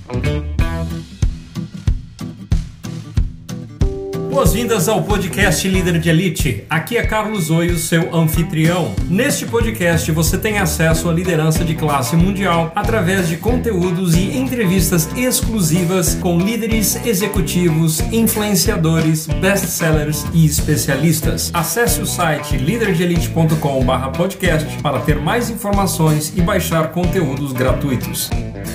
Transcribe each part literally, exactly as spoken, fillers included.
Boas-vindas ao podcast Líder de Elite. Aqui é Carlos Oio, seu anfitrião. Neste podcast você tem acesso à liderança de classe mundial através de conteúdos e entrevistas exclusivas com líderes executivos, influenciadores, best-sellers e especialistas. Acesse o site líder de elite ponto com barra podcast para ter mais informações e baixar conteúdos gratuitos.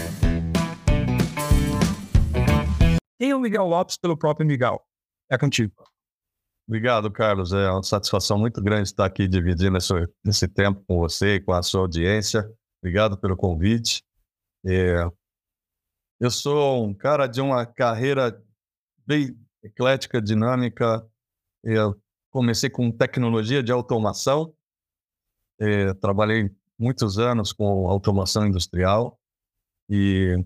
E o Miguel Lopes pelo próprio Miguel. É contigo. Obrigado, Carlos. É uma satisfação muito grande estar aqui dividindo esse, esse tempo com você e com a sua audiência. Obrigado pelo convite. É, eu sou um cara de uma carreira bem eclética, dinâmica. Eu comecei com tecnologia de automação. É, trabalhei muitos anos com automação industrial, e,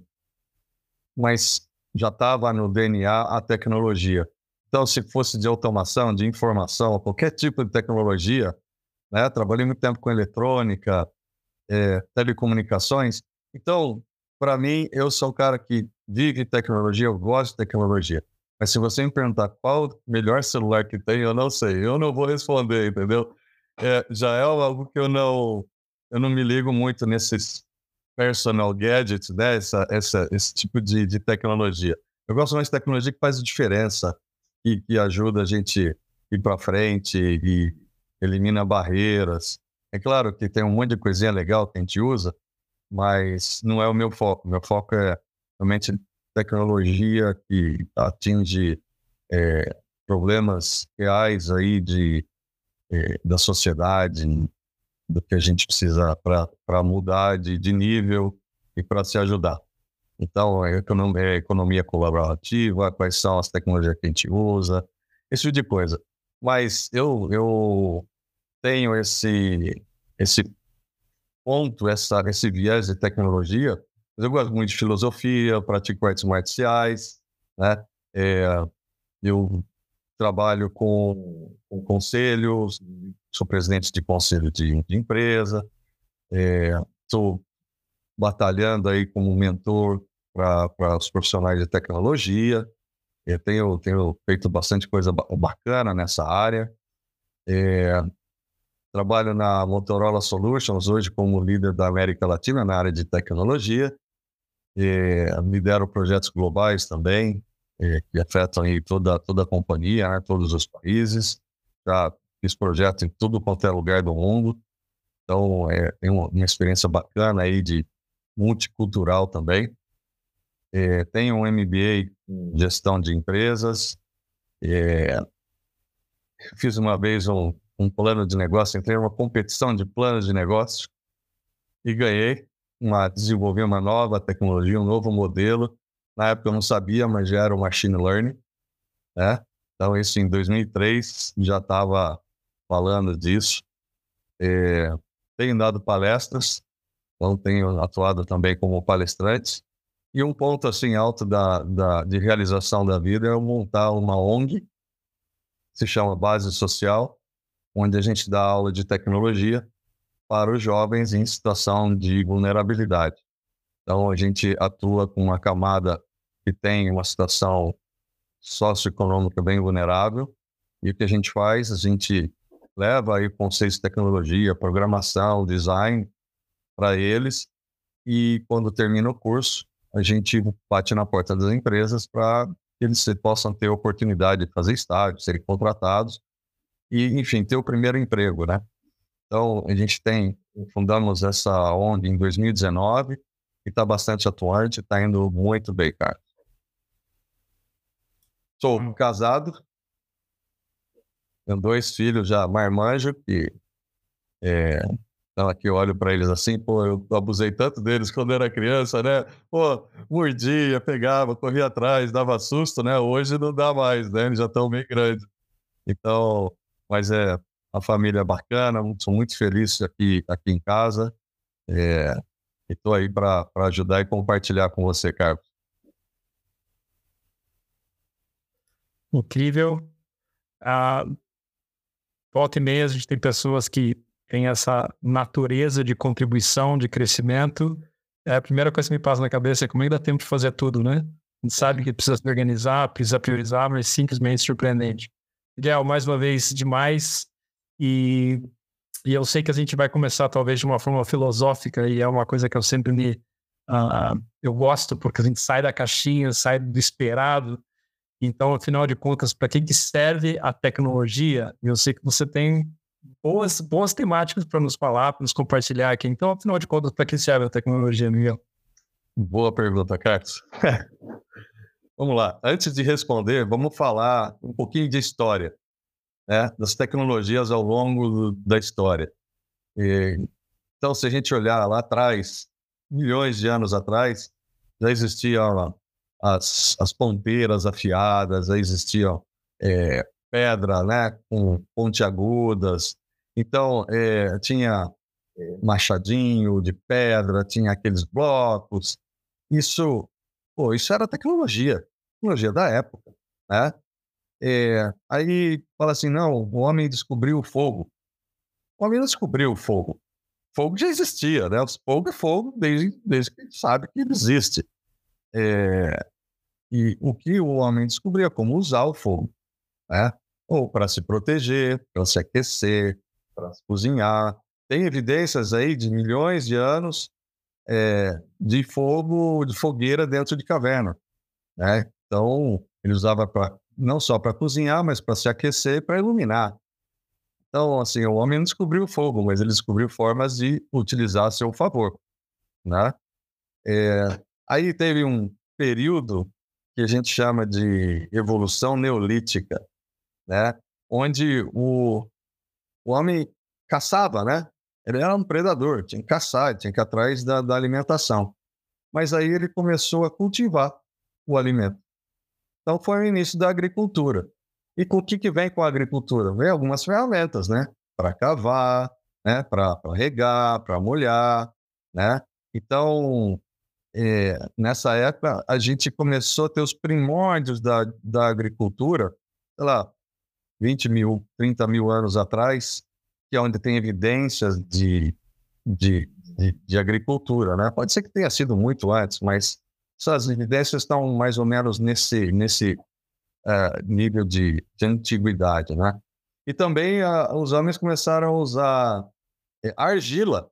mas já estava no D N A a tecnologia. Então, se fosse de automação, de informação, qualquer tipo de tecnologia, né? Trabalhei muito tempo com eletrônica, é, telecomunicações. Então, para mim, eu sou um cara que vive tecnologia, eu gosto de tecnologia. Mas se você me perguntar qual o melhor celular que tem, eu não sei. Eu não vou responder, entendeu? É, já é algo que eu não, eu não me ligo muito nesses personal gadgets, né? Essa, essa, esse tipo de, de tecnologia. Eu gosto mais de tecnologia que faz diferença. Que, que ajuda a gente ir para frente e elimina barreiras. É claro que tem um monte de coisinha legal que a gente usa, mas não é o meu foco. Meu foco é realmente tecnologia que atinge é, problemas reais aí de, é, da sociedade, do que a gente precisa para mudar de, de nível e para se ajudar. Então, a economia, a economia colaborativa, quais são as tecnologias que a gente usa, esse tipo de coisa. Mas eu, eu tenho esse, esse ponto, essa, esse viés de tecnologia, mas eu gosto muito de filosofia, pratico artes marciais, né? É, eu trabalho com, com conselhos, sou presidente de conselho de, de empresa, estou é, batalhando aí como mentor para os profissionais de tecnologia. Eu tenho, tenho feito bastante coisa bacana nessa área. É, trabalho na Motorola Solutions hoje como líder da América Latina na área de tecnologia. É, lidero projetos globais também, é, que afetam aí toda, toda a companhia, né, todos os países. Já fiz projetos em tudo quanto é lugar do mundo. Então, é, tenho uma experiência bacana aí de multicultural também. É, tenho um M B A em gestão de empresas. É, fiz uma vez um, um plano de negócio, entrei numa competição de planos de negócio e ganhei. Uma, desenvolvi uma nova tecnologia, um novo modelo. Na época eu não sabia, mas já era o machine learning, né? Então, isso em dois mil e três já estava falando disso. É, tenho dado palestras. Então, tenho atuado também como palestrante. E um ponto assim alto da, da, de realização da vida é eu montar uma O N G, que se chama Base Social, onde a gente dá aula de tecnologia para os jovens em situação de vulnerabilidade. Então, a gente atua com uma camada que tem uma situação socioeconômica bem vulnerável. E o que a gente faz? A gente leva aí conceitos de tecnologia, programação, design, para eles, e quando termina o curso, a gente bate na porta das empresas para que eles possam ter a oportunidade de fazer estágio, serem contratados e, enfim, ter o primeiro emprego, né? Então, a gente tem, fundamos essa O N G em dois mil e dezenove e está bastante atuante, está indo muito bem, cara. Sou casado, tenho dois filhos já marmanjo, que é, então aqui eu olho para eles assim, pô, eu abusei tanto deles quando era criança, né? Pô, mordia, pegava, corria atrás, dava susto, né? Hoje não dá mais, né? Eles já estão bem grandes. Então, mas é, a família é bacana, sou muito feliz aqui, aqui em casa. É, e estou aí para ajudar e compartilhar com você, Carlos. Incrível. Ah, volta e meia a gente tem pessoas que têm essa natureza de contribuição, de crescimento, É a primeira coisa que me passa na cabeça é como é que dá tempo de fazer tudo, né? A gente sabe que precisa se organizar, precisa priorizar, mas simplesmente surpreendente. Miguel, mais uma vez, demais. E, e eu sei que a gente vai começar talvez de uma forma filosófica, e é uma coisa que eu sempre me... Uh, eu gosto, porque a gente sai da caixinha, sai do esperado. Então, afinal de contas, para que, que serve a tecnologia? Eu sei que você tem boas, boas temáticas para nos falar, para nos compartilhar aqui. Então, afinal de contas, para que serve a tecnologia, Miguel? Boa pergunta, Carlos. Vamos lá. Antes de responder, vamos falar um pouquinho de história, né? Das tecnologias ao longo do, da história. E, então, se a gente olhar lá atrás, milhões de anos atrás, já existiam as, as ponteiras afiadas, já existiam é, pedra, né, com pontiagudas. Então, é, tinha machadinho de pedra, tinha aqueles blocos. Isso, pô, isso era tecnologia, tecnologia da época, né? É, aí fala assim, não, o homem descobriu o fogo. O homem não descobriu o fogo. Fogo já existia, né? Fogo é fogo desde, desde que a gente sabe que ele existe. É, e o que o homem descobriu é como usar o fogo, né? Ou para se proteger, para se aquecer, para se cozinhar. Tem evidências aí de milhões de anos é, de fogo, de fogueira dentro de caverna, né? Então, ele usava pra, não só para cozinhar, mas para se aquecer e para iluminar. Então, assim, o homem não descobriu o fogo, mas ele descobriu formas de utilizar a seu favor, né? É, aí teve um período que a gente chama de evolução neolítica, né? Onde o, o homem caçava, né? Ele era um predador, tinha que caçar, tinha que ir atrás da, da alimentação. Mas aí ele começou a cultivar o alimento. Então foi o início da agricultura. E com o que, que vem com a agricultura? Vem algumas ferramentas, né? Para cavar, né? Para regar, para molhar, né? Então, é, nessa época, a gente começou a ter os primórdios da, da agricultura, sei lá, vinte mil, trinta mil anos atrás, que é onde tem evidências de, de, de, de agricultura, né? Pode ser que tenha sido muito antes, mas essas evidências estão mais ou menos nesse, nesse uh, nível de, de antiguidade, né? E também uh, os homens começaram a usar uh, argila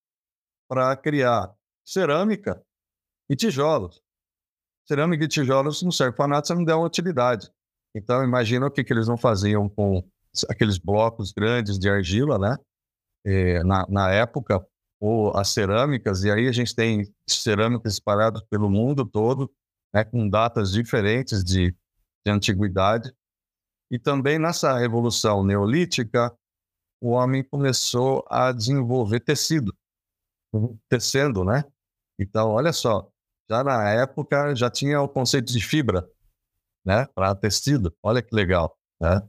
para criar cerâmica e tijolos. Cerâmica e tijolos não servem para nada se não der uma utilidade. Então, imagina o que, que eles não faziam com aqueles blocos grandes de argila, né? É, na, na época, ou as cerâmicas, e aí a gente tem cerâmicas espalhadas pelo mundo todo, né, com datas diferentes de, de antiguidade. E também nessa revolução neolítica, o homem começou a desenvolver tecido, tecendo, né? Então, olha só, já na época já tinha o conceito de fibra, né, para tecido. Olha que legal, né?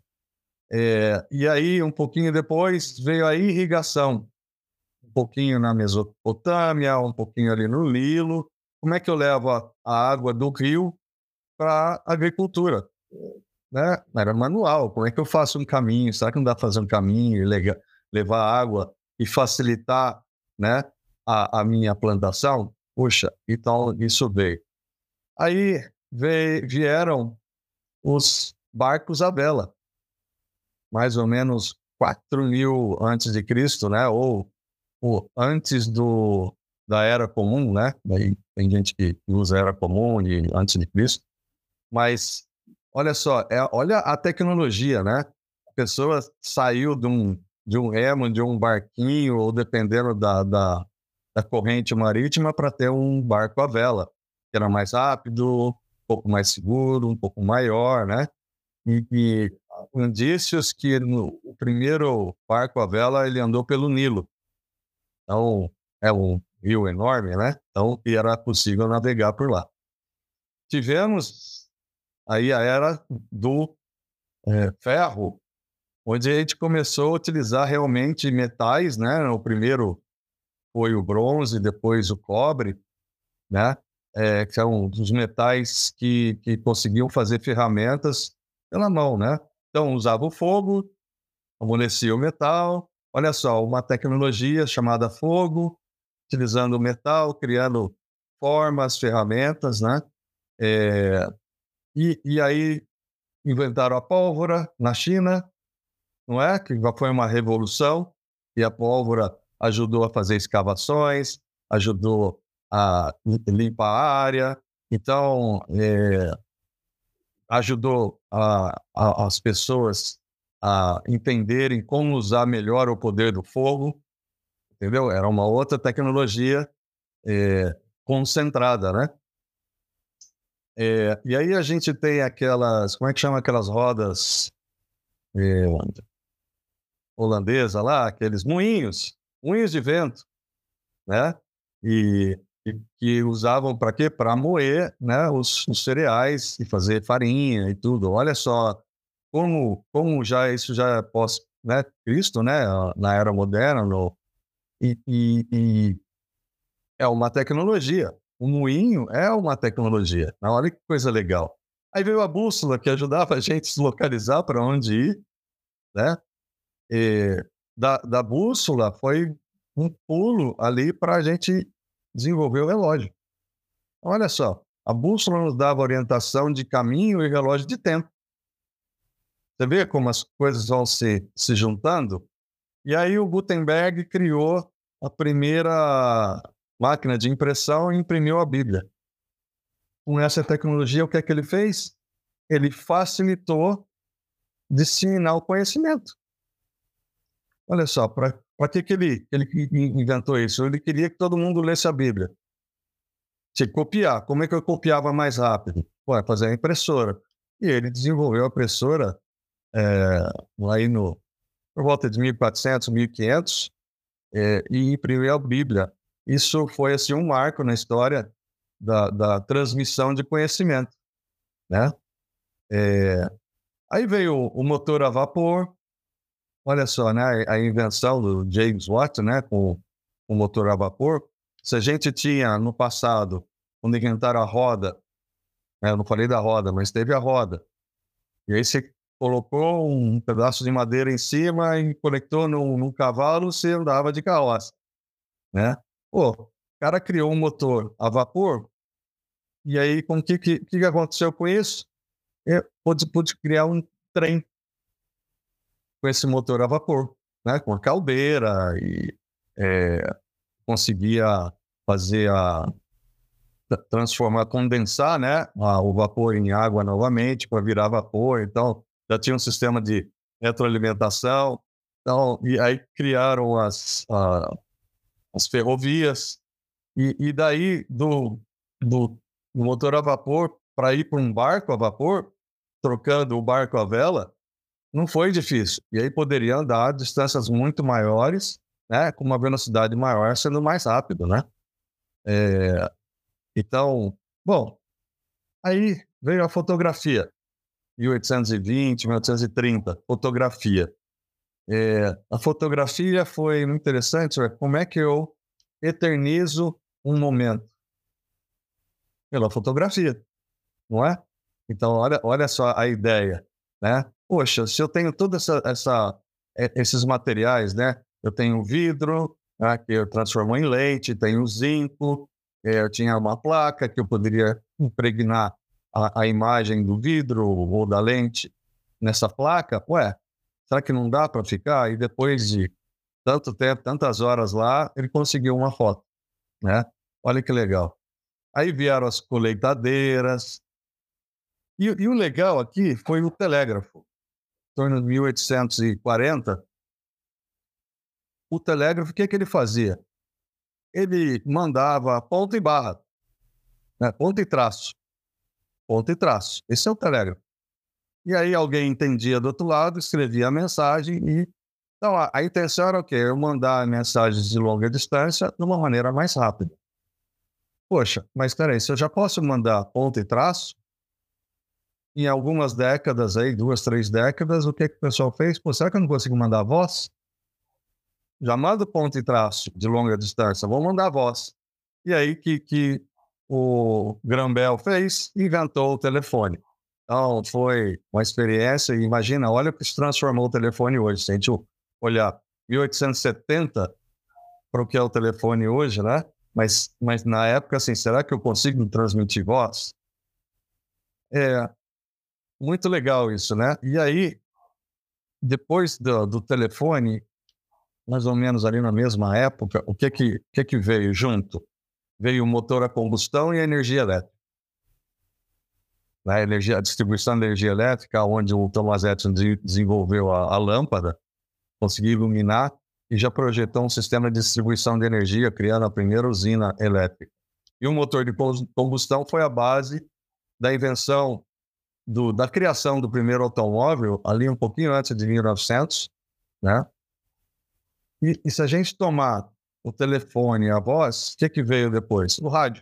É, e aí, um pouquinho depois, veio a irrigação. Um pouquinho na Mesopotâmia, um pouquinho ali no Nilo. Como é que eu levo a, a água do rio para a agricultura? Né? Era manual. Como é que eu faço um caminho? Será que não dá para fazer um caminho e lega, levar água e facilitar, né, a, a minha plantação? Puxa, então isso veio. Aí veio, vieram os barcos à vela. Mais ou menos quatro mil antes de Cristo, né? Ou, ou antes do, da Era Comum, né? Daí tem gente que usa a Era Comum e antes de Cristo. Mas, olha só, é, olha a tecnologia, né? A pessoa saiu de um, de um remo, de um barquinho, ou dependendo da, da, da corrente marítima, para ter um barco à vela, que era mais rápido, um pouco mais seguro, um pouco maior, né? E, e indícios que no, o primeiro barco à vela ele andou pelo Nilo. Então, é um rio enorme, né? Então, e era possível navegar por lá. Tivemos aí a era do é, ferro, onde a gente começou a utilizar realmente metais, né? O primeiro foi o bronze, depois o cobre, né? É, que são os metais que, que conseguiam fazer ferramentas pela mão, né? Então, usava o fogo, amolecia o metal. Olha só, uma tecnologia chamada fogo, utilizando o metal, criando formas, ferramentas, né? É, e, e aí inventaram a pólvora na China, não é? Que foi uma revolução, e a pólvora ajudou a fazer escavações, ajudou a limpar a área, então é, ajudou a, a, as pessoas a entenderem como usar melhor o poder do fogo, entendeu? Era uma outra tecnologia é, concentrada, né? É, e aí a gente tem aquelas, como é que chama aquelas rodas é, holandesa lá, aqueles moinhos, moinhos de vento, né? E, e que usavam para quê? Para moer, né, os, os cereais e fazer farinha e tudo. Olha só como, como já isso já é pós, né, Cristo, né, na era moderna, no, e, e, e é uma tecnologia. O moinho é uma tecnologia. Olha que coisa legal. Aí veio a bússola, que ajudava a gente a se localizar para onde ir, né? E da, da bússola foi um pulo ali para a gente desenvolver o relógio. Olha só, a bússola nos dava orientação de caminho e relógio de tempo. Você vê como as coisas vão se, se juntando? E aí o Gutenberg criou a primeira máquina de impressão e imprimiu a Bíblia. Com essa tecnologia, o que é que ele fez? Ele facilitou disseminar o conhecimento. Olha só, para que, que ele, ele inventou isso? Ele queria que todo mundo lesse a Bíblia. Tinha que copiar. Como é que eu copiava mais rápido? Pô, fazer a impressora. E ele desenvolveu a impressora é, aí no, por volta de mil e quatrocentos, mil e quinhentos é, e imprimiu a Bíblia. Isso foi assim, um marco na história da, da transmissão de conhecimento, né? É, aí veio o, o motor a vapor. Olha só, né? A invenção do James Watt, né? Com o motor a vapor. Se a gente tinha no passado, quando inventaram a roda, né, eu não falei da roda, mas teve a roda. E aí você colocou um pedaço de madeira em cima e conectou num, num cavalo, você andava de carroça, né? Pô, o cara criou um motor a vapor, e aí o que, que, que aconteceu com isso? Eu pude, pude criar um trem com esse motor a vapor, né? Com a caldeira e é, conseguia fazer a transformar, condensar, né, a, o vapor em água novamente para virar vapor. Então já tinha um sistema de retroalimentação. Então, e aí criaram as, a, as ferrovias e, e daí do, do, do motor a vapor para ir para um barco a vapor, trocando o barco a vela, não foi difícil. E aí poderia andar a distâncias muito maiores, né, com uma velocidade maior, sendo mais rápido, né? É, então, bom, aí veio a fotografia, mil oitocentos e vinte, mil oitocentos e trinta, fotografia. É, a fotografia foi muito interessante, como é que eu eternizo um momento? Pela fotografia, não é? Então, olha, olha só a ideia, né? Poxa, se eu tenho todos essa, essa, esses materiais, né? Eu tenho vidro, né, que eu transformo em leite, tenho zinco, é, eu tinha uma placa que eu poderia impregnar a, a imagem do vidro ou da lente nessa placa. Ué, será que não dá para ficar? E depois de tanto tempo, tantas horas lá, ele conseguiu uma foto, né? Olha que legal. Aí vieram as colheitadeiras. E, e o legal aqui foi o telégrafo. Em torno de mil oitocentos e quarenta, o telégrafo, o que, que ele fazia? Ele mandava ponto e barra, né? Ponto e traço. Ponto e traço. Esse é o telégrafo. E aí alguém entendia do outro lado, escrevia a mensagem e... Então, a, a intenção era o quê? Eu mandar mensagens de longa distância de uma maneira mais rápida. Poxa, mas peraí, se eu já posso mandar ponto e traço, em algumas décadas, aí, duas, três décadas, o que, que o pessoal fez? Pô, será que eu não consigo mandar voz? Já mando ponto e traço de longa distância, vou mandar voz. E aí que, que o Graham Bell fez? Inventou o telefone. Então, foi uma experiência, e imagina, olha o que se transformou o telefone hoje. Se a gente olhar mil oitocentos e setenta para o que é o telefone hoje, né? Mas, mas na época, assim, será que eu consigo transmitir voz? É muito legal isso, né? E aí, depois do, do telefone, mais ou menos ali na mesma época, o que que, que que veio junto? Veio o motor a combustão e a energia elétrica. A, energia, a distribuição de energia elétrica, onde o Thomas Edison de, desenvolveu a, a lâmpada, conseguiu iluminar e já projetou um sistema de distribuição de energia, criando a primeira usina elétrica. E o motor de combustão foi a base da invenção, do, da criação do primeiro automóvel, ali um pouquinho antes de mil e novecentos, né? E, e se a gente tomar o telefone e a voz, o que, que veio depois? O rádio.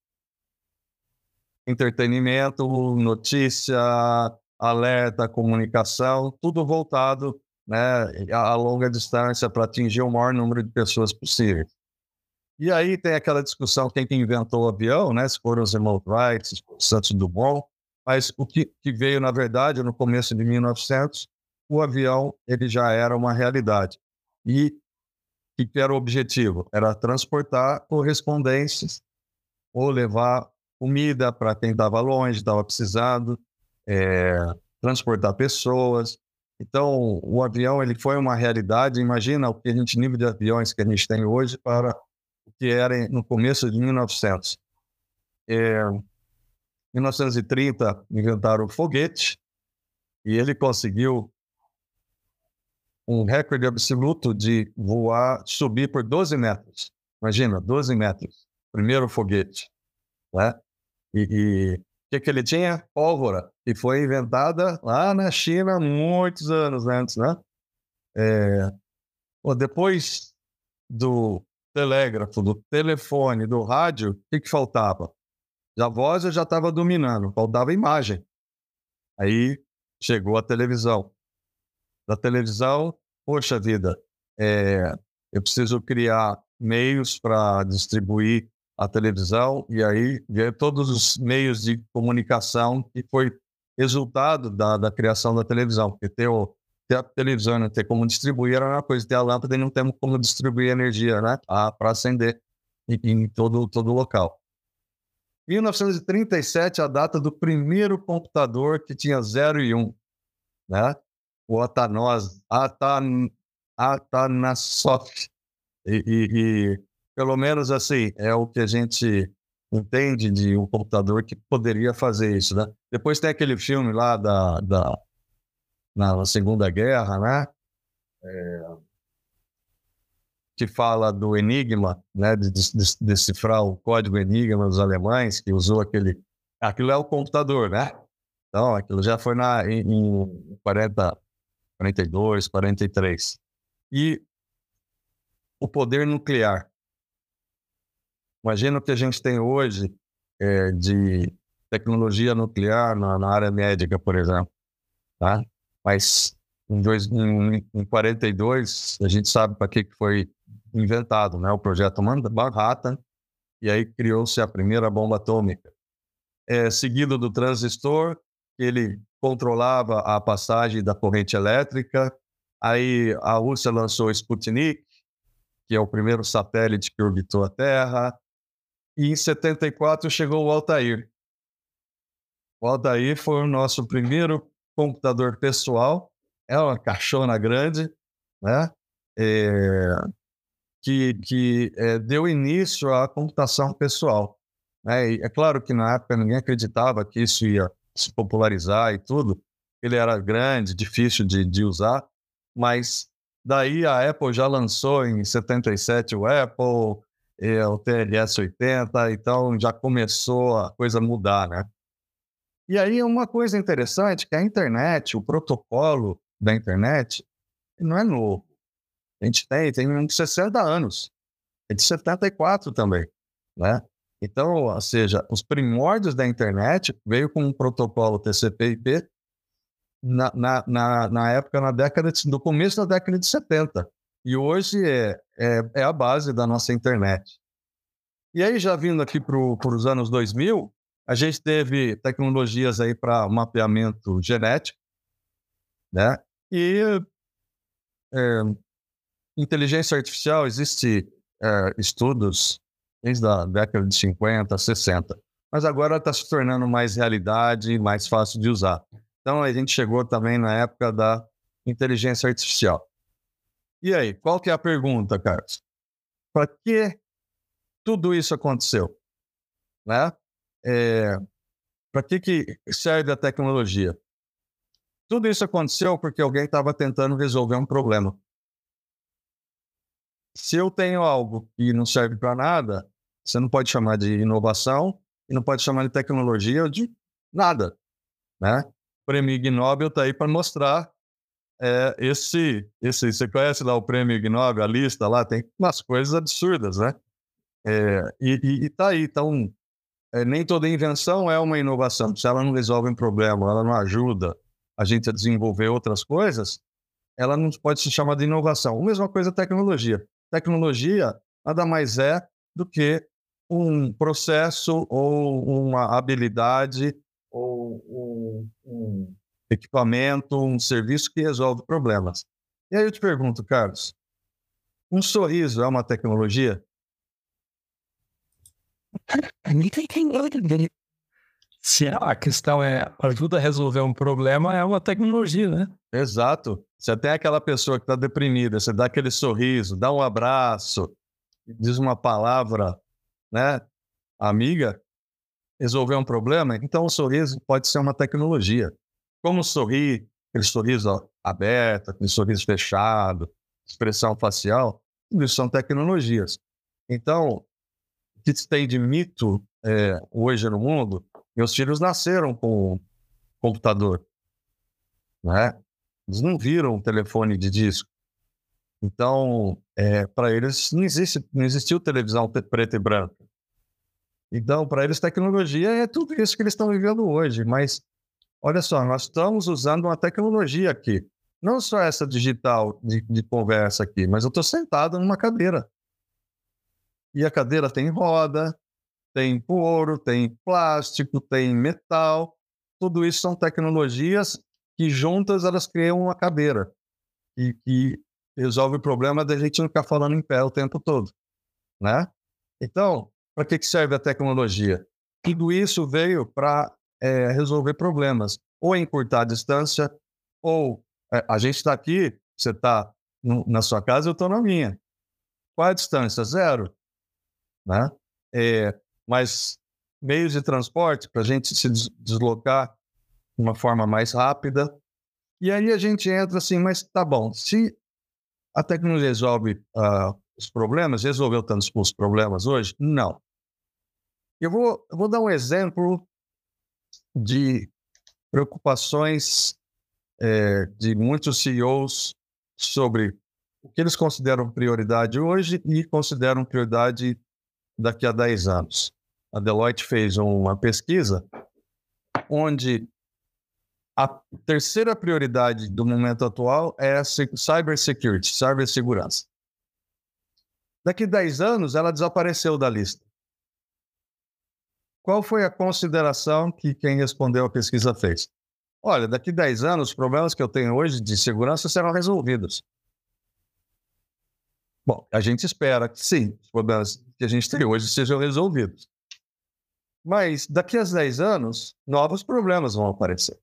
Entretenimento, notícia, alerta, comunicação, tudo voltado, né, a longa distância para atingir o maior número de pessoas possível. E aí tem aquela discussão quem que inventou o avião, né, se foram os Remote Wright, se foram os Santos Dumont, mas o que, que veio, na verdade, no começo de mil e novecentos, o avião ele já era uma realidade. E o que era o objetivo? Era transportar correspondências ou levar comida para quem estava longe, estava precisando, é, transportar pessoas. Então, o avião ele foi uma realidade. Imagina o que a gente, nível de aviões que a gente tem hoje para o que era no começo de mil e novecentos. É, em mil novecentos e trinta, inventaram o foguete e ele conseguiu um recorde absoluto de voar, subir por doze metros. Imagina, doze metros. Primeiro foguete, né? E, e o que, que ele tinha? Pólvora, que foi inventada lá na China muitos anos antes, né? É, bom, depois do telégrafo, do telefone, do rádio, o que, que faltava? A voz eu já estava dominando, faltava imagem. Aí chegou a televisão. Da televisão, poxa vida, é, eu preciso criar meios para distribuir a televisão, e aí veio todos os meios de comunicação que foi resultado da, da criação da televisão, porque ter, o, ter a televisão, não ter como distribuir era uma coisa, ter a lâmpada e não temos como distribuir energia, né, para acender em, em todo todo local. mil novecentos e trinta e sete, a data do primeiro computador que tinha zero e um, né? O Atanos, Atan, Atanasoft. E, e, e, pelo menos assim, é o que a gente entende de um computador que poderia fazer isso, né? Depois tem aquele filme lá da, da, na Segunda Guerra, né? É, que fala do Enigma, né? De, de, de decifrar o código Enigma dos alemães, que usou aquele... Aquilo é o computador, né? Então, aquilo já foi na, em, em quarenta, quarenta e dois, quarenta e três. E o poder nuclear. Imagina o que a gente tem hoje é, de tecnologia nuclear na, na área médica, por exemplo. Tá? Mas em, dois, em, em quarenta e dois, a gente sabe para que foi inventado, né? O projeto Manhattan, e aí criou-se a primeira bomba atômica. É, seguido do transistor, ele controlava a passagem da corrente elétrica. Aí a Rússia lançou o Sputnik, que é o primeiro satélite que orbitou a Terra. E em setenta e quatro chegou o Altair. O Altair foi o nosso primeiro computador pessoal. É uma caixona grande, né? É, que, que é, deu início à computação pessoal. Né? E é claro que na época ninguém acreditava que isso ia se popularizar e tudo. Ele era grande, difícil de, de usar, mas daí a Apple já lançou em setenta e sete o Apple, é, o T L S oitenta, então já começou a coisa mudar, né? E aí uma coisa interessante que a internet, o protocolo da internet, não é novo. A gente tem, tem uns sessenta anos, é de setenta e quatro também, né? Então, ou seja, os primórdios da internet veio com um protocolo T C P I P na, na, na, na época, na década de, no começo da década de setenta. E hoje é, é, é a base da nossa internet. E aí, já vindo aqui para os anos dois mil, a gente teve tecnologias aí para mapeamento genético, né? E é, inteligência artificial, existe é, estudos desde a década de cinquenta, sessenta. Mas agora está se tornando mais realidade, mais fácil de usar. Então, a gente chegou também na época da inteligência artificial. E aí, qual que é a pergunta, Carlos? Para que tudo isso aconteceu? Né? É, para que, que serve a tecnologia? Tudo isso aconteceu porque alguém estava tentando resolver um problema. Se eu tenho algo que não serve para nada, você não pode chamar de inovação e não pode chamar de tecnologia ou de nada, né? O prêmio Ig Nobel está aí para mostrar é, esse, esse... Você conhece lá o prêmio Ig Nobel, a lista lá? Tem umas coisas absurdas, né? É, e está aí. Então, é, nem toda invenção é uma inovação. Se ela não resolve um problema, ela não ajuda a gente a desenvolver outras coisas, ela não pode se chamar de inovação. A mesma coisa a tecnologia. Tecnologia nada mais é do que um processo ou uma habilidade ou um, um equipamento, um serviço que resolve problemas. E aí eu te pergunto, Carlos, um sorriso é uma tecnologia? Se a questão é ajuda a resolver um problema, é uma tecnologia, né? Exato. Você tem aquela pessoa que está deprimida, você dá aquele sorriso, dá um abraço, diz uma palavra, né, amiga, resolver um problema. Então o sorriso pode ser uma tecnologia. Como sorrir, aquele sorriso aberto, aquele sorriso fechado, expressão facial, tudo isso são tecnologias. Então, o que se tem de mito é, hoje no mundo, meus filhos nasceram com computador, né? Eles não viram um telefone de disco. Então, é, para eles, não, existe, não existiu televisão preta e branca. Então, para eles, tecnologia é tudo isso que eles estão vivendo hoje. Mas, olha só, nós estamos usando uma tecnologia aqui. Não só essa digital de, de conversa aqui, mas eu estou sentado numa cadeira. E a cadeira tem roda, tem couro, tem plástico, tem metal. Tudo isso são tecnologias que juntas elas criam uma cadeira e que resolve o problema da gente não ficar falando em pé o tempo todo, né? Então, para que que serve a tecnologia? Tudo isso veio para é, resolver problemas, ou encurtar a distância, ou é, a gente está aqui, você está na sua casa, eu estou na minha. Qual é a distância? Zero, né? É, mas meios de transporte para a gente se deslocar de uma forma mais rápida. E aí a gente entra assim, mas tá bom, se a tecnologia resolve uh, os problemas, resolveu tantos os problemas hoje? Não. Eu vou, eu vou dar um exemplo de preocupações é, de muitos C E Os sobre o que eles consideram prioridade hoje e consideram prioridade daqui a dez anos. A Deloitte fez uma pesquisa onde a terceira prioridade do momento atual é a cybersecurity, cibersegurança. Daqui a dez anos, ela desapareceu da lista. Qual foi a consideração que quem respondeu a pesquisa fez? Olha, daqui a dez anos, os problemas que eu tenho hoje de segurança serão resolvidos. Bom, a gente espera que sim, os problemas que a gente tem hoje sejam resolvidos. Mas daqui a dez anos, novos problemas vão aparecer.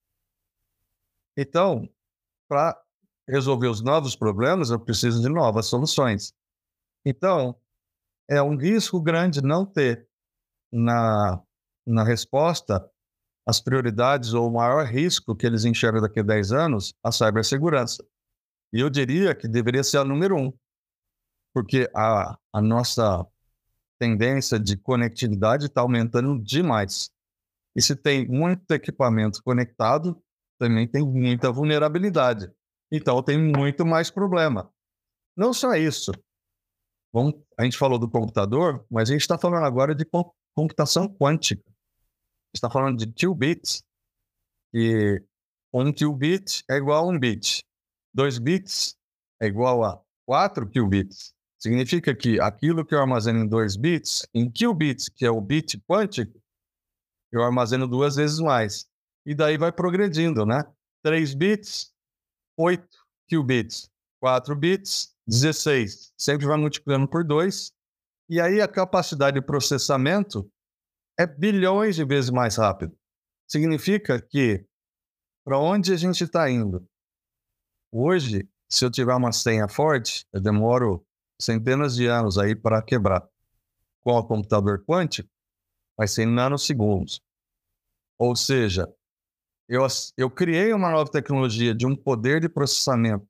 Então, para resolver os novos problemas, eu preciso de novas soluções. Então, é um risco grande não ter na, na resposta as prioridades ou o maior risco que eles enxergam daqui a dez anos, a cibersegurança. E eu diria que deveria ser a número um, porque a, a nossa tendência de conectividade está aumentando demais. E se tem muito equipamento conectado, também tem muita vulnerabilidade. Então, tem muito mais problema. Não só isso. Bom, a gente falou do computador, mas a gente está falando agora de computação quântica. A gente está falando de qubits. E um qubit é igual a um bit. Dois bits é igual a quatro qubits. Significa que aquilo que eu armazeno em dois bits, em qubits, que é o bit quântico, eu armazeno duas vezes mais. E daí vai progredindo, né? três bits, oito qubits. quatro bits, dezesseis. Sempre vai multiplicando por dois. E aí a capacidade de processamento é bilhões de vezes mais rápido. Significa que para onde a gente está indo? Hoje, se eu tiver uma senha forte, eu demoro centenas de anos aí para quebrar. Com o computador quântico, vai ser em nanosegundos. Ou seja, eu, eu criei uma nova tecnologia de um poder de processamento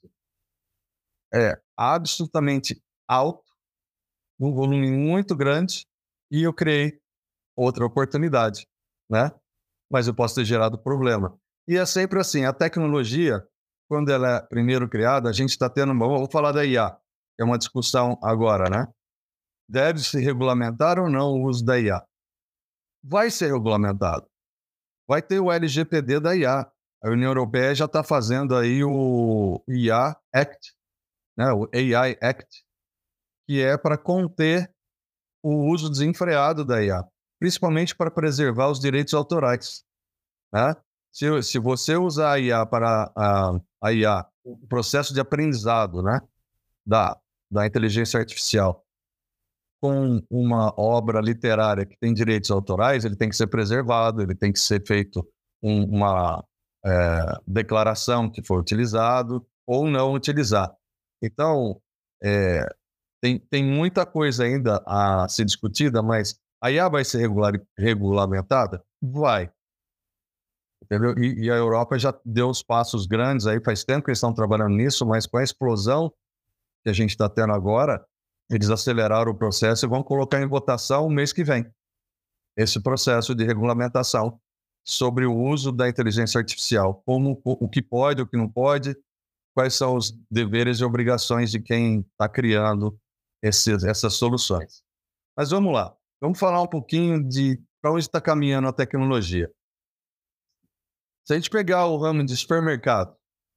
é, absolutamente alto, um volume muito grande, e eu criei outra oportunidade, né? Mas eu posso ter gerado problema. E é sempre assim, a tecnologia, quando ela é primeiro criada, a gente está tendo... Vamos falar da I A, é uma discussão agora, né? Deve-se regulamentar ou não o uso da I A? Vai ser regulamentado. Vai ter o L G P D da I A. A União Europeia já está fazendo aí o I A Act, né? O A I Act, que é para conter o uso desenfreado da I A, principalmente para preservar os direitos autorais, né? Se, se você usar a I A para a, a I A, o processo de aprendizado, né, da, da inteligência artificial, com uma obra literária que tem direitos autorais, ele tem que ser preservado, ele tem que ser feito um, uma é, declaração que for utilizado ou não utilizar. Então, é, tem, tem muita coisa ainda a ser discutida, mas a I A vai ser regular, regulamentada? Vai. Entendeu? E, e a Europa já deu os passos grandes aí, faz tempo que eles estão trabalhando nisso, mas com a explosão que a gente está tendo agora, eles aceleraram o processo e vão colocar em votação o mês que vem esse processo de regulamentação sobre o uso da inteligência artificial, como o que pode, o que não pode, quais são os deveres e obrigações de quem está criando esses, essas soluções. Mas vamos lá, vamos falar um pouquinho de para onde está caminhando a tecnologia. Se a gente pegar o ramo de supermercado,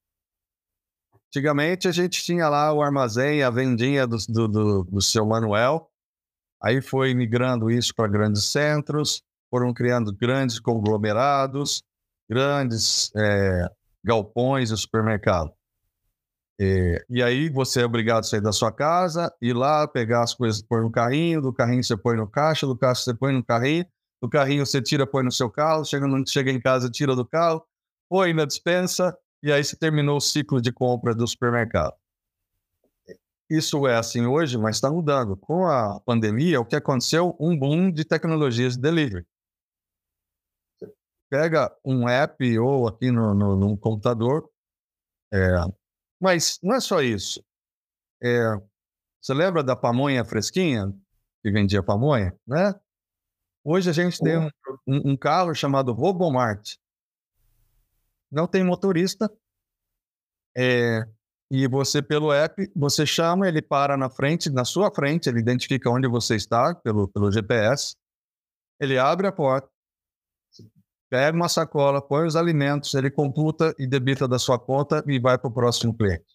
antigamente a gente tinha lá o armazém, a vendinha do, do, do, do seu Manuel, aí foi migrando isso para grandes centros, foram criando grandes conglomerados, grandes é, galpões de supermercado. E, e aí você é obrigado a sair da sua casa, ir lá, pegar as coisas, pôr no carrinho, do carrinho você põe no caixa, do caixa você põe no carrinho, do carrinho você tira, põe no seu carro, chega, no, chega em casa, tira do carro, põe na despensa, e aí você terminou o ciclo de compra do supermercado. Isso é assim hoje, mas está mudando. Com a pandemia, o que aconteceu? Um boom de tecnologias de delivery. Você pega um app ou aqui no, no, no computador, é, mas não é só isso. É, você lembra da pamonha fresquinha, que vendia pamonha, né? Hoje a gente tem um, um, um carro chamado Robomart. Não tem motorista. É, e você, pelo app, você chama, ele para na frente, na sua frente, ele identifica onde você está pelo, pelo G P S. Ele abre a porta, pega uma sacola, põe os alimentos, ele computa e debita da sua conta e vai para o próximo cliente.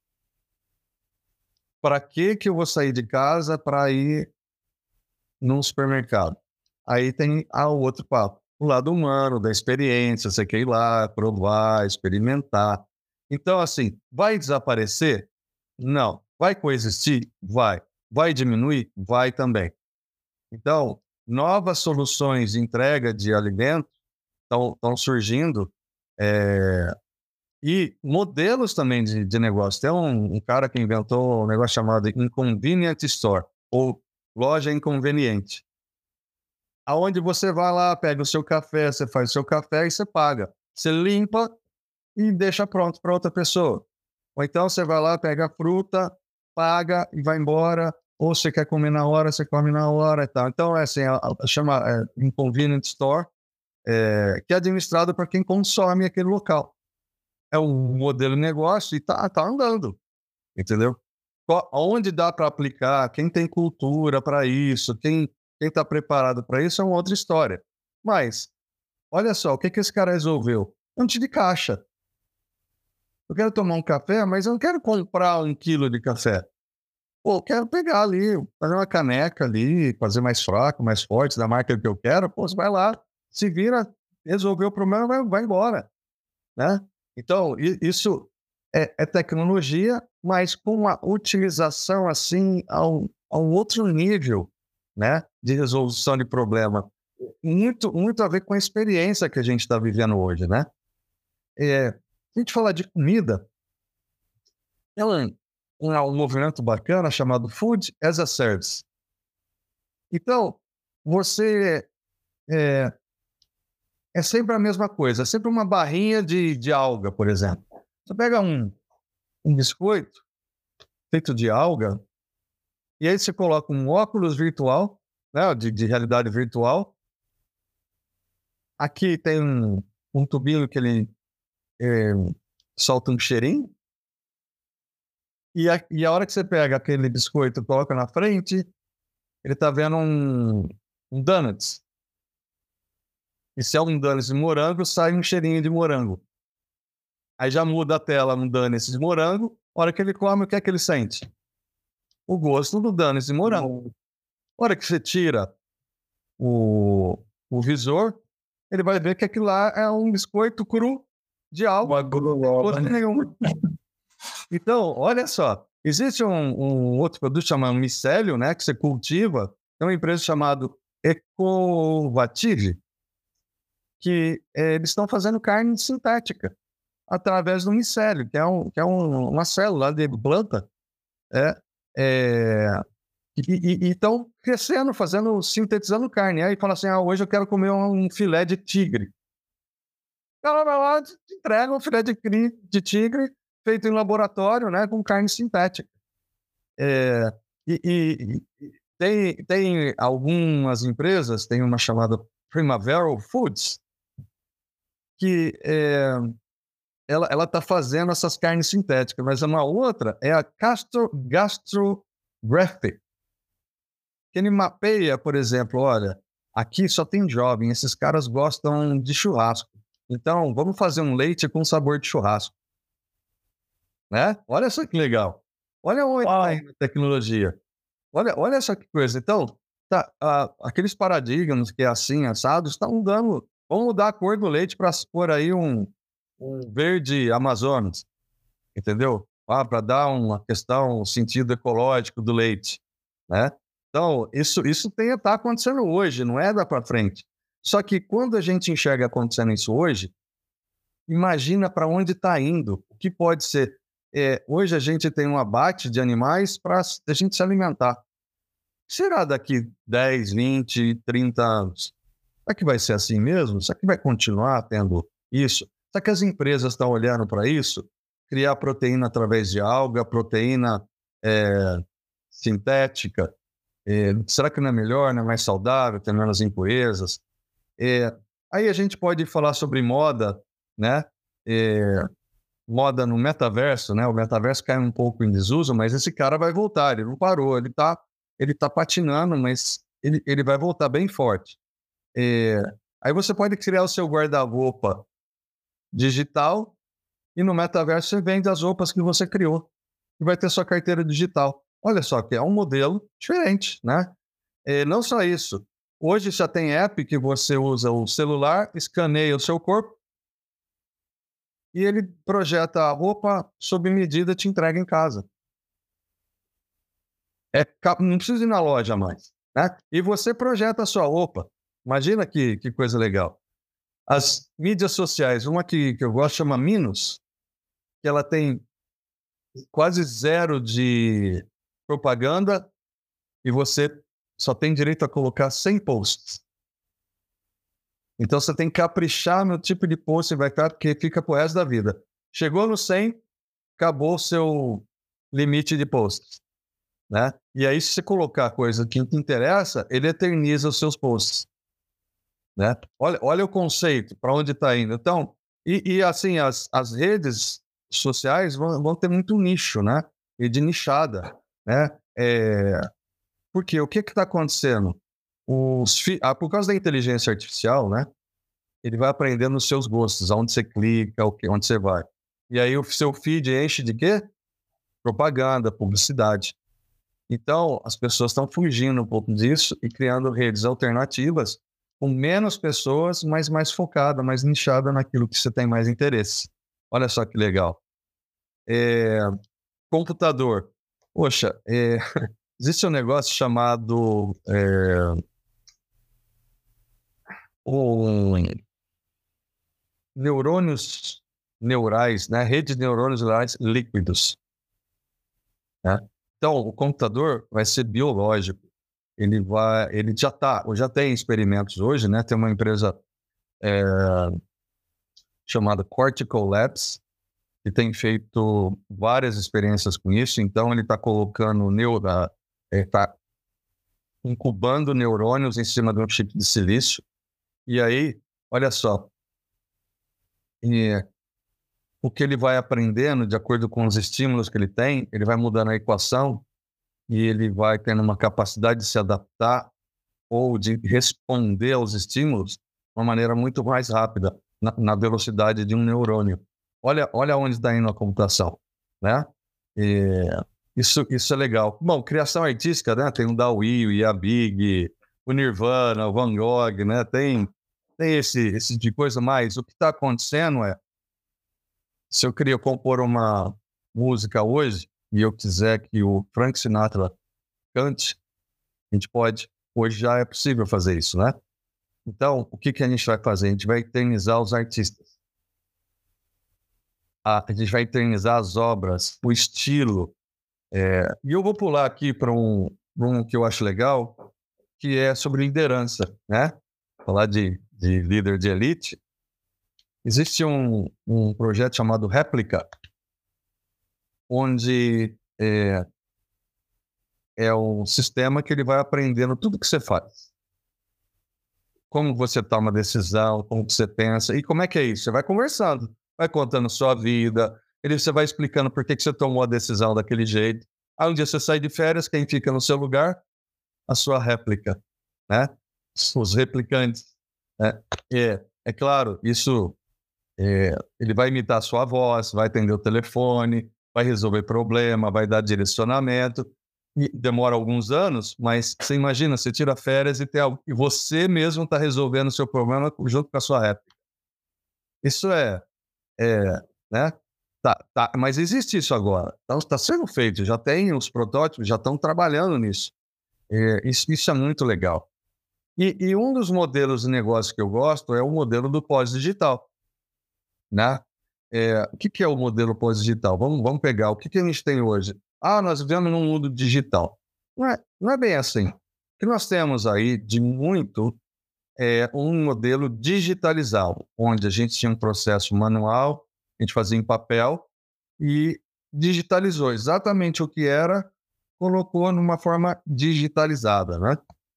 Para que que eu vou sair de casa para ir num supermercado? Aí tem ah, o outro papo, o lado humano, da experiência, você quer ir lá, provar, experimentar. Então, assim, vai desaparecer? Não. Vai coexistir? Vai. Vai diminuir? Vai também. Então, novas soluções de entrega de alimentos estão surgindo é, e modelos também de, de negócio. Tem um, um cara que inventou um negócio chamado Inconvenient Store, ou loja inconveniente. Aonde você vai lá, pega o seu café, você faz o seu café e você paga. Você limpa e deixa pronto para outra pessoa. Ou então você vai lá, pega a fruta, paga e vai embora. Ou você quer comer na hora, você come na hora e tal. Então, é assim, a, a, chama é, Inconvenient Store, é, que é administrado para quem consome aquele local. É um modelo de negócio e tá, tá andando, entendeu? Onde dá para aplicar, quem tem cultura para isso, quem está preparado para isso é uma outra história. Mas, olha só, o que, que esse cara resolveu? Antes de caixa. Eu quero tomar um café, mas eu não quero comprar um quilo de café. Pô, eu quero pegar ali, fazer uma caneca ali, fazer mais fraco, mais forte, da marca que eu quero. Pô, você vai lá, se vira, resolveu o problema, vai, vai embora, né? Então, isso é, é tecnologia, mas com uma utilização, assim, ao, a um outro nível, né, de resolução de problema. Muito, muito a ver com a experiência que a gente está vivendo hoje, né? É, se a gente falar de comida, ela é um movimento bacana chamado Food as a Service. Então, você é, é sempre a mesma coisa, é sempre uma barrinha de, de alga, por exemplo. Você pega um, um biscoito feito de alga, e aí você coloca um óculos virtual, né, de, de realidade virtual. Aqui tem um, um tubinho que ele é, solta um cheirinho. E a, e a hora que você pega aquele biscoito e coloca na frente, ele está vendo um, um donuts. E se é um donuts de morango, sai um cheirinho de morango. Aí já muda a tela no donuts de morango. A hora que ele come, o que é que ele sente? O gosto do donuts de morango. A hora que você tira o, o visor, ele vai ver que aquilo lá é um biscoito cru de algo. Não tem gosto nenhum. Então, olha só. Existe um, um outro produto chamado micélio, né, que você cultiva. Tem uma empresa chamada Ecovative, que é, eles estão fazendo carne sintética através do micélio, que é, um, que é um, uma célula de planta. É, é, e estão crescendo, fazendo, sintetizando carne. Aí fala assim, ah, hoje eu quero comer um, um filé de tigre. Ela vai lá e entrega um filé de, de tigre feito em laboratório, né, com carne sintética. É, e, e, e tem, tem algumas empresas, tem uma chamada Primavera Foods, que é, ela está fazendo essas carnes sintéticas, mas uma outra é a Castro Gastrographic, que ele mapeia, por exemplo, olha, aqui só tem jovem, esses caras gostam de churrasco, então vamos fazer um leite com sabor de churrasco. Né? Olha só que legal. Olha onde está aí a tecnologia. Olha, olha só que coisa. Então, tá, ah, aqueles paradigmas que é assim, assados, estão mudando. Vamos mudar a cor do leite para pôr aí um, um verde Amazonas. Entendeu? Ah, para dar uma questão, um sentido ecológico do leite. Né? Então, isso, isso está acontecendo hoje, não é dar para frente. Só que quando a gente enxerga acontecendo isso hoje, imagina para onde está indo. O que pode ser. É, hoje a gente tem um abate de animais para a gente se alimentar. Será daqui dez, vinte, trinta anos? Será que vai ser assim mesmo? Será que vai continuar tendo isso? Será que as empresas estão olhando para isso? Criar proteína através de alga, proteína é, sintética. É, será que não é melhor, não é mais saudável, tem menos impurezas? É, aí a gente pode falar sobre moda, né? É, moda no metaverso, né? O metaverso cai um pouco em desuso, mas esse cara vai voltar, ele não parou, ele tá, ele tá patinando, mas ele, ele vai voltar bem forte. É, aí você pode criar o seu guarda-roupa digital e no metaverso você vende as roupas que você criou e vai ter sua carteira digital. Olha só que é um modelo diferente, né? É, não só isso, hoje já tem app que você usa o celular, escaneia o seu corpo e ele projeta a roupa sob medida e te entrega em casa. É, não precisa ir na loja mais, né? E você projeta a sua roupa. Imagina que, que coisa legal. As mídias sociais, uma que, que eu gosto chama Minus, que ela tem quase zero de propaganda e você só tem direito a colocar cem posts. Então você tem que caprichar no tipo de post que vai ficar, porque fica pro resto da vida. Chegou no cem, acabou o seu limite de posts, né? E aí, se você colocar a coisa que te interessa, ele eterniza os seus posts, né? Olha, olha o conceito, para onde está indo. Então, e, e assim, as, as redes sociais vão, vão ter muito nicho, né? E de nichada, né? É... Porque o que está acontecendo? Os fi... ah, por causa da inteligência artificial, né? Ele vai aprendendo os seus gostos, aonde você clica, onde você vai. E aí o seu feed enche de quê? Propaganda, publicidade. Então, as pessoas estão fugindo um pouco disso e criando redes alternativas com menos pessoas, mas mais focada, mais nichada naquilo que você tem mais interesse. Olha só que legal. É... Computador. Poxa, é... existe um negócio chamado é, um, neurônios neurais, né? Redes de neurônios neurais líquidos. Né? Então, o computador vai ser biológico. Ele vai, ele já tá, já tem experimentos hoje, né? Tem uma empresa é, chamada Cortical Labs que tem feito várias experiências com isso. Então, ele está colocando neuro, está incubando neurônios em cima de um chip de silício. E aí, olha só, e o que ele vai aprendendo de acordo com os estímulos que ele tem, ele vai mudando a equação e ele vai tendo uma capacidade de se adaptar ou de responder aos estímulos de uma maneira muito mais rápida, na, na velocidade de um neurônio. Olha, olha onde está indo a computação, né? E isso, isso é legal. Bom, criação artística, né? Tem o Dawi, o Iabig, o Nirvana, o Van Gogh, né? Tem, tem esse, esse tipo de coisa, mas o que está acontecendo é, se eu queria compor uma música hoje e eu quiser que o Frank Sinatra cante, a gente pode, hoje já é possível fazer isso, né? Então, o que, que a gente vai fazer? A gente vai eternizar os artistas. A gente vai eternizar as obras, o estilo. É, e eu vou pular aqui para um, um que eu acho legal, que é sobre liderança, né? Falar de, de líder de elite. Existe um, um projeto chamado Réplica, onde é, é um sistema que ele vai aprendendo tudo que você faz. Como você toma decisão, como você pensa, e como é que é isso? Você vai conversando, vai contando sua vida, ele, você vai explicando por que, que você tomou a decisão daquele jeito. Aí um dia você sai de férias, quem fica no seu lugar? A sua réplica, né? Os replicantes. Né? É, é claro, isso... É, ele vai imitar a sua voz, vai atender o telefone, vai resolver problema, vai dar direcionamento. E demora alguns anos, mas você imagina, você tira férias e, tem algo, e você mesmo está resolvendo o seu problema junto com a sua réplica. Isso é... é né? Tá, tá, mas existe isso agora. Então, está sendo feito, já tem os protótipos, já estão trabalhando nisso. É, isso, isso é muito legal. E, e um dos modelos de negócio que eu gosto é o modelo do pós-digital. Né? É, o que, que é o modelo pós-digital? Vamos, vamos pegar o que, que a gente tem hoje. Ah, nós vivemos num mundo digital. Não é, não é bem assim. O que nós temos aí de muito é um modelo digitalizado, onde a gente tinha um processo manual, a gente fazia em papel e digitalizou exatamente o que era, colocou numa forma digitalizada. Né?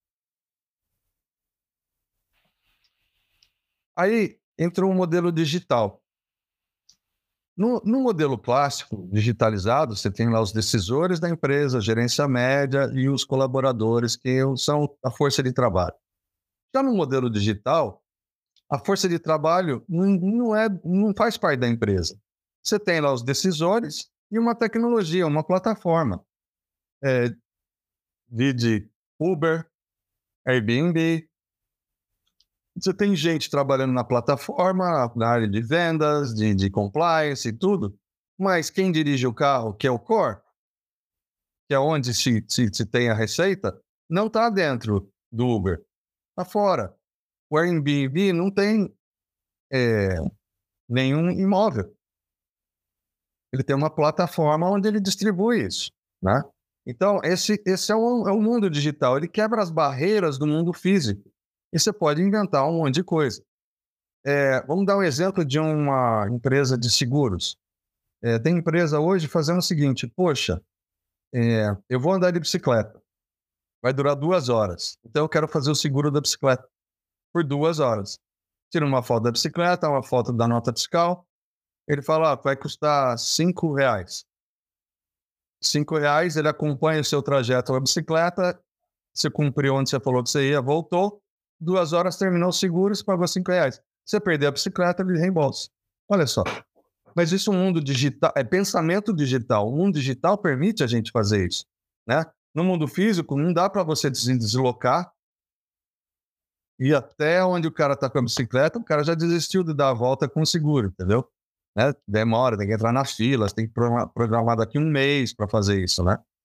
Aí entrou um modelo digital. No, no modelo clássico, digitalizado, você tem lá os decisores da empresa, a gerência média e os colaboradores, que são a força de trabalho. Já no modelo digital, a força de trabalho não, não, é, não faz parte da empresa. Você tem lá os decisores e uma tecnologia, uma plataforma. É, vide Uber, Airbnb. Você tem gente trabalhando na plataforma, na área de vendas, de, de compliance e tudo, mas quem dirige o carro, que é o core, que é onde se, se, se tem a receita, não está dentro do Uber, está fora. O Airbnb não tem é, nenhum imóvel. Ele tem uma plataforma onde ele distribui isso. Né? Então, esse, esse é, o, é o mundo digital, ele quebra as barreiras do mundo físico. E você pode inventar um monte de coisa. É, vamos dar um exemplo de uma empresa de seguros. É, tem empresa hoje fazendo o seguinte, poxa, é, eu vou andar de bicicleta, vai durar duas horas, então eu quero fazer o seguro da bicicleta por duas horas. Tira uma foto da bicicleta, uma foto da nota fiscal, ele fala, ah, vai custar cinco reais. Cinco reais, ele acompanha o seu trajeto na bicicleta, você cumpriu onde você falou que você ia, voltou, duas horas, terminou o seguro, você pagou cinco reais. Você perdeu a bicicleta, ele reembolsa. Olha só. Mas isso é um mundo digital, é pensamento digital. O mundo digital permite a gente fazer isso. Né? No mundo físico, não dá para você se deslocar e até onde o cara está com a bicicleta, o cara já desistiu de dar a volta com o seguro, entendeu? Né? Demora, tem que entrar nas filas, tem que programar daqui um mês para fazer isso, né?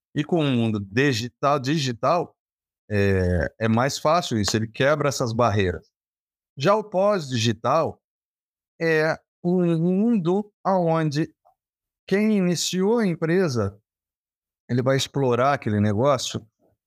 E com o mundo digital, digital é, é mais fácil isso, ele quebra essas barreiras. Já o pós-digital é um mundo onde quem iniciou a empresa, ele vai explorar aquele negócio,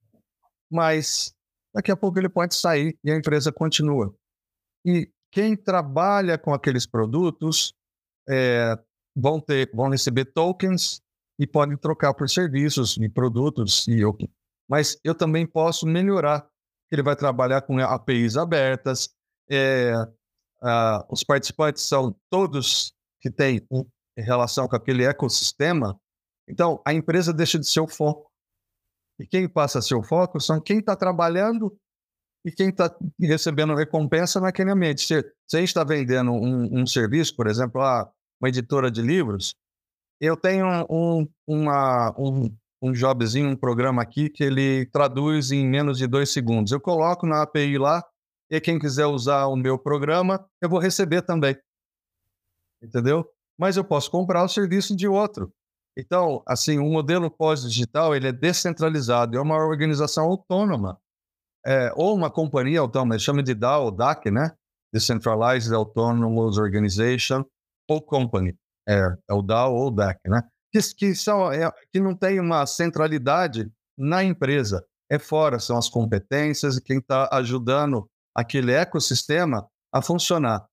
mas daqui a pouco ele pode sair e a empresa continua. E quem trabalha com aqueles produtos é, vão, ter, vão receber tokens e podem trocar por serviços e produtos. E eu, mas eu também posso melhorar. Ele vai trabalhar com A P Is abertas. É, ah, os participantes são todos que têm um, em relação com aquele ecossistema. Então, a empresa deixa de ser o foco. E quem passa a ser o foco são quem está trabalhando e quem está recebendo recompensa naquele ambiente. Se, se a gente está vendendo um, um serviço, por exemplo, uma editora de livros, eu tenho um, uma, um, um jobzinho, um programa aqui que ele traduz em menos de dois segundos. Eu coloco na A P I lá e quem quiser usar o meu programa, eu vou receber também. Entendeu? Mas eu posso comprar o serviço de outro. Então, assim, o modelo pós-digital, ele é descentralizado, é uma organização autônoma. É, ou uma companhia autônoma, chama de D A O, D A C, né? Decentralized Autonomous Organization ou Company. É, é o D A O ou D A C, né? Que, que, são, é, que não tem uma centralidade na empresa. É fora, são as competências e quem está ajudando aquele ecossistema a funcionar.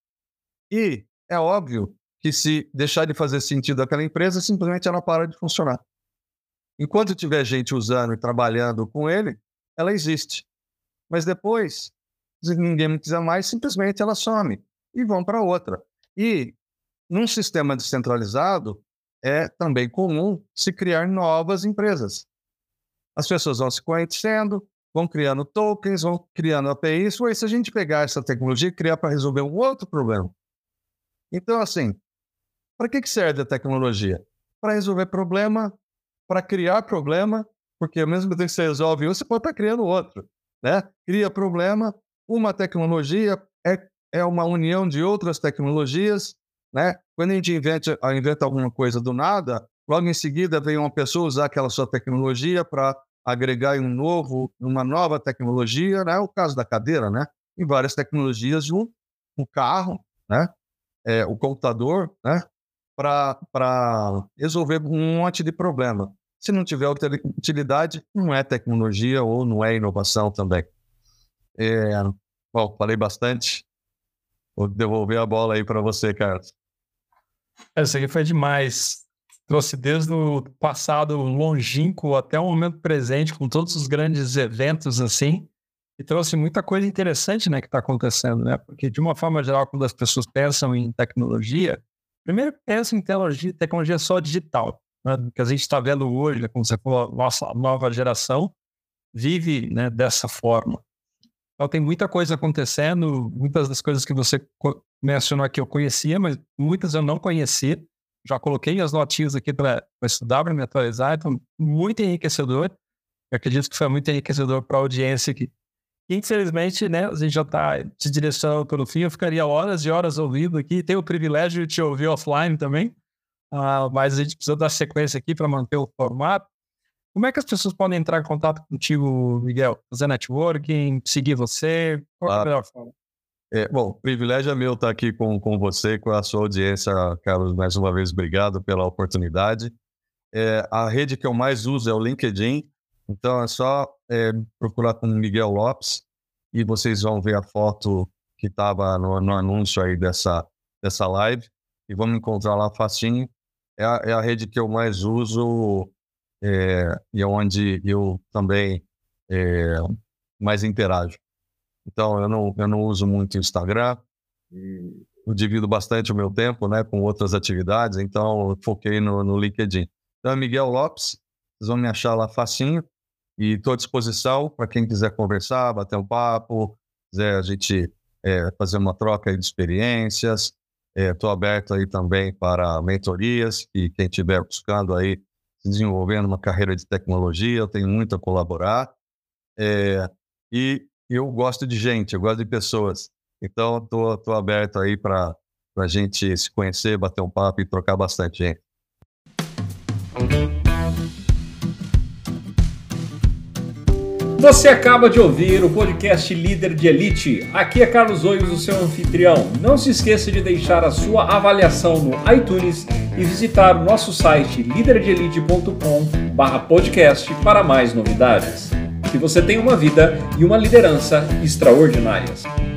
E é óbvio que se deixar de fazer sentido aquela empresa, simplesmente ela para de funcionar. Enquanto tiver gente usando e trabalhando com ele, ela existe. Mas depois, se ninguém não quiser mais, simplesmente ela some e vão para outra. E num sistema descentralizado, é também comum se criar novas empresas. As pessoas vão se conhecendo, vão criando tokens, vão criando A P Is. E se a gente pegar essa tecnologia e criar para resolver um outro problema. Então, assim, para que serve a tecnologia? Para resolver problema, para criar problema, porque ao mesmo tempo que você resolve um, você pode estar criando outro. Né? Cria problema, uma tecnologia é, é uma união de outras tecnologias, né? Quando a gente inventa, inventa alguma coisa do nada, logo em seguida vem uma pessoa usar aquela sua tecnologia para agregar em um novo, uma nova tecnologia, né? O caso da cadeira, né? Em várias tecnologias de um, um carro, né? É, o computador, né? Para resolver um monte de problema. Se não tiver utilidade, não é tecnologia ou não é inovação também. É, bom, falei bastante. Vou devolver a bola aí para você, Carlos. Essa aqui foi demais. Trouxe desde o passado longínquo até o momento presente, com todos os grandes eventos assim, e trouxe muita coisa interessante, né, que está acontecendo, né? Porque, de uma forma geral, quando as pessoas pensam em tecnologia, primeiro pensam em tecnologia, tecnologia só digital. Né, que a gente está vendo hoje, como você falou, nossa nova geração vive, né, dessa forma. Então tem muita coisa acontecendo, muitas das coisas que você mencionou aqui eu conhecia, mas muitas eu não conhecia. Já coloquei as notinhas aqui para estudar, para me atualizar, então muito enriquecedor. Eu acredito que foi muito enriquecedor para a audiência aqui. E, infelizmente, né, a gente já está te direcionando pelo fim, eu ficaria horas e horas ouvindo aqui, tenho o privilégio de te ouvir offline também. Uh, mas a gente precisa dar sequência aqui para manter o formato. Como é que as pessoas podem entrar em contato contigo, Miguel? Fazer networking, seguir você? Qual é a melhor forma? É, bom, o privilégio é meu estar aqui com, com você, com a sua audiência, Carlos. Mais uma vez, obrigado pela oportunidade. É, a rede que eu mais uso é o LinkedIn, então é só é, procurar com Miguel Lopes e vocês vão ver a foto que estava no, no anúncio aí dessa, dessa live e vão me encontrar lá facinho. É a, é a rede que eu mais uso é, e é onde eu também é, mais interajo. Então, eu não, eu não uso muito o Instagram, eu divido bastante o meu tempo, né, com outras atividades, então eu foquei no, no LinkedIn. Então, é Miguel Lopes, vocês vão me achar lá facinho e estou à disposição para quem quiser conversar, bater um papo, quiser a gente é, fazer uma troca de experiências. Estou é, aberto aí também para mentorias e quem estiver buscando aí se desenvolvendo uma carreira de tecnologia, eu tenho muito a colaborar. É, e eu gosto de gente, eu gosto de pessoas. Então, estou aberto aí para a gente se conhecer, bater um papo e trocar bastante gente. Você acaba de ouvir o podcast Líder de Elite. Aqui é Carlos Oios, o seu anfitrião. Não se esqueça de deixar a sua avaliação no iTunes e visitar o nosso site líder de elite ponto com barra podcast para mais novidades. Que você tenha uma vida e uma liderança extraordinárias.